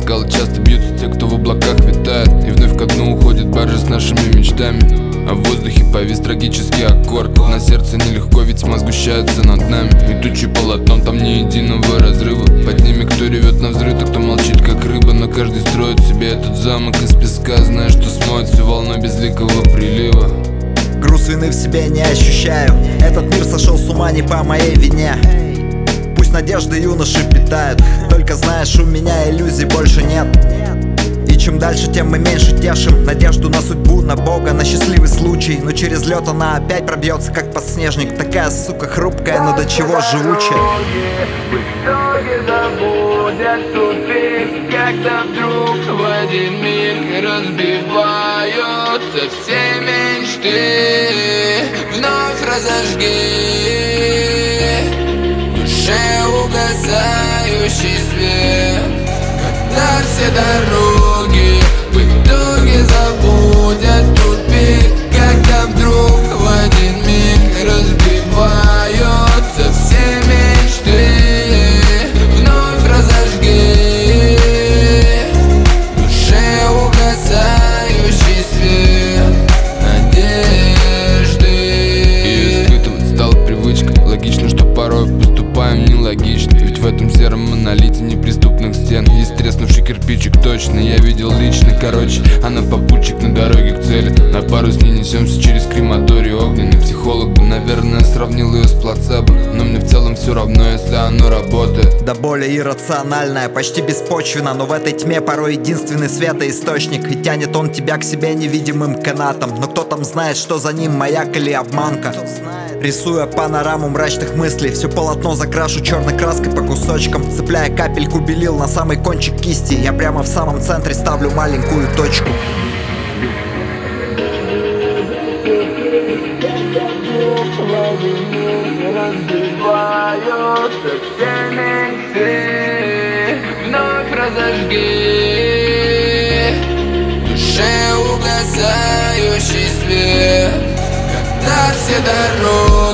скалы часто бьются те, кто в облаках витает, и вновь ко дну уходит баржа с нашими мечтами. А в воздухе повис трагический аккорд. На сердце нелегко, ведь тьма сгущается над нами, и тучи полотном, там ни единого разрыва. Под ними кто ревет на взрыв, кто молчит как рыба. Но каждый строит себе этот замок из песка, зная, что смоет всю волну безликого прилива. Груз вины в себе не ощущаю. Этот мир сошел с ума не по моей вине. Пусть надежды юноши питают, только знаешь, у меня иллюзий больше нет. И чем дальше, тем мы меньше тешим надежду на судьбу, на Бога, на счастливый случай. Но через лед она опять пробьется, как подснежник. Такая, сука, хрупкая, но до чего живучая. В итоге забудет тупик, когда вдруг в один миг разбиваются все мечты. Вновь разожги в душе угасающий свет, когда все дороги в итоге забудет тупик, когда вдруг в один миг разбиваются все мечты. Вновь разожги в душе угасающий свет надежды. И испытывать стала привычкой. Логично, что порой поступаем нелогично, ведь в этом сером монолите неприступных стен есть треснувший кирпичик, точно, я видел лично. Короче, она попутчик на дороге к цели. На пару с ней несемся через крематорий огненный. Психолог бы, наверное, сравнил ее с плацебо, но мне в целом все равно, если оно работает. Да более иррациональная, почти беспочвенно, но в этой тьме порой единственный светоисточник. И тянет он тебя к себе невидимым канатом. Но кто там знает, что за ним, маяк или обманка? Рисуя панораму мрачных мыслей, все полотно закрашу черной краской по кусочкам, цепляя капельку белил на самый кончик кисти. Я прямо в самом центре ставлю маленькую точку. Разбиваются все мечты. Вновь разожги в душе угасающий свет, когда все дороги